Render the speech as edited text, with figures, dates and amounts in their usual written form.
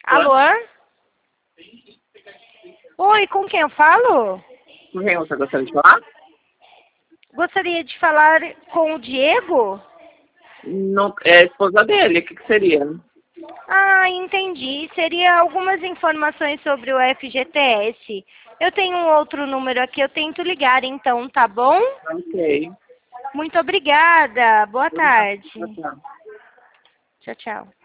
Alô? Oi, com quem eu falo? Com quem você gostaria de falar? Gostaria de falar com o Diego? Não, é a esposa dele, o que seria? Ah, entendi. Seria algumas informações sobre o FGTS. Eu tenho um outro número aqui, eu tento ligar então, tá bom? Ok. Muito obrigada. Boa tarde. Tchau, tchau. Tchau, tchau.